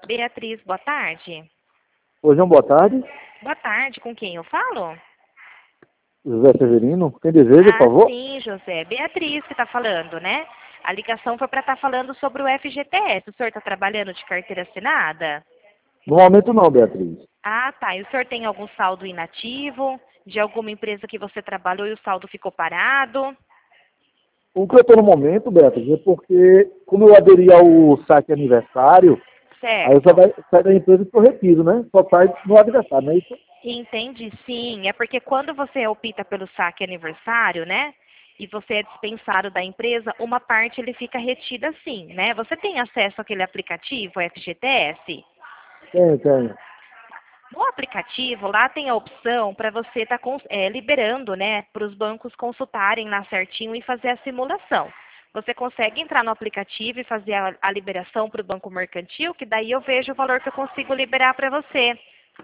Beatriz, boa tarde. Oi, João, boa tarde. Boa tarde, com quem eu falo? José Severino. Quem deseja, por Ah, favor? sim, José. Beatriz que está falando, né? A ligação foi para estar falando sobre o FGTS. O senhor está trabalhando de carteira assinada? No momento não, Beatriz. Ah, tá. E o senhor tem algum saldo inativo de alguma empresa que você trabalhou e o saldo ficou parado? O que eu estou no momento, Beatriz, é porque, como eu aderi ao saque aniversário, aí eu só Certo. vai sair da empresa que eu retiro, né? Só sai no aniversário, não é isso? Entendi, sim. É porque quando você opta pelo saque aniversário, né? E você é dispensado da empresa, uma parte ele fica retida sim, né? Você tem acesso àquele aplicativo, FGTS? Tem. No aplicativo, lá tem a opção para você estar liberando, né, para os bancos consultarem lá certinho e fazer a simulação. Você consegue entrar no aplicativo e fazer a liberação para o banco mercantil, que daí eu vejo o valor que eu consigo liberar para você.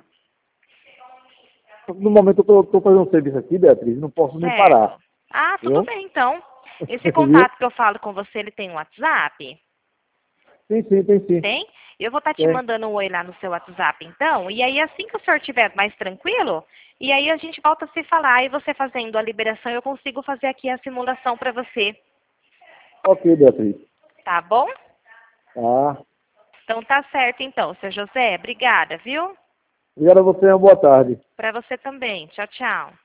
No momento eu estou fazendo um serviço aqui, Beatriz, não posso nem parar, Certo. Ah, tudo viu? bem, então. Esse Viu? contato que eu falo com você, ele tem um WhatsApp? Tem sim. Tem? Eu vou estar te Tem. mandando um oi lá no seu WhatsApp, então. E aí, assim que o senhor estiver mais tranquilo, e aí a gente volta a se falar. E você fazendo a liberação, eu consigo fazer aqui a simulação para você. Ok, Beatriz. Tá bom? Tá. Então tá certo, então, seu José. Obrigada, viu? Obrigado a você, uma boa tarde. Para você também. Tchau, tchau.